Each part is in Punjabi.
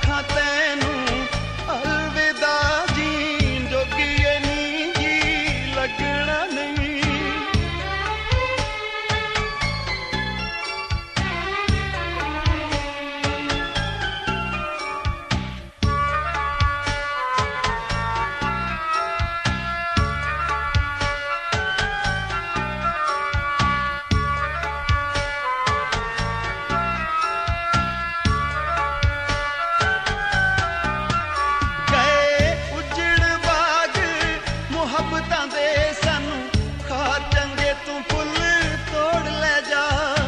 आखां तैनू अलविदा जीन जोगीए नी जी लगना नहीं। ਮੁਹੱਬਤਾਂ ਦੇ ਸਾਨੂੰ ਖਾ ਚੰਗੇ ਤੂੰ ਫੁੱਲ ਤੋੜ ਲੈ ਜਾ।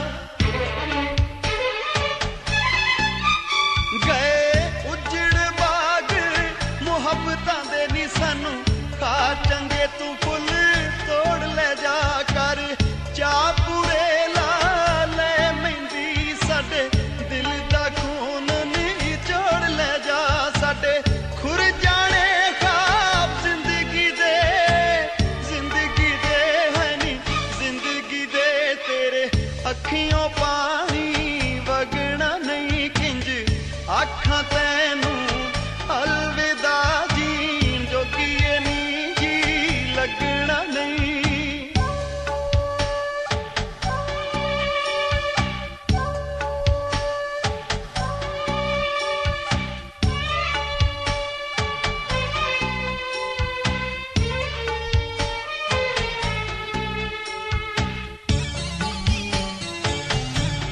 ਗਏ ਉਜੜ ਬਾਗ ਮੁਹੱਬਤਾਂ ਦੇ ਨੀ ਸਾਨੂੰ ਖਾ ਚੰਗੇ ਤੂੰ ਫੁੱਲ ਤੋੜ ਲੈ ਜਾ। ਕਰ ਚਾਹ ਪੂਰੇ ਲਾ ਲੈ ਮਹਿੰਦੀ ਸਾਡੇ ਦਿਲ ਦਾ ਖੂਨ ਨੀ ਚੋੜ ਲੈ ਜਾ। ਸਾਡੇ ਖੁਰ ਜਾਣੇ ਅੱਖੀਓਂ ਪਾਣੀ ਵਗਣਾ ਨਹੀਂ ਕਿੰਜ ਆਖਾਂ ਤੈਨੂੰ अलविदा जीन जोगीए नी जी लगना नहीं।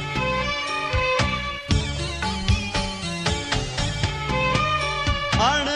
अण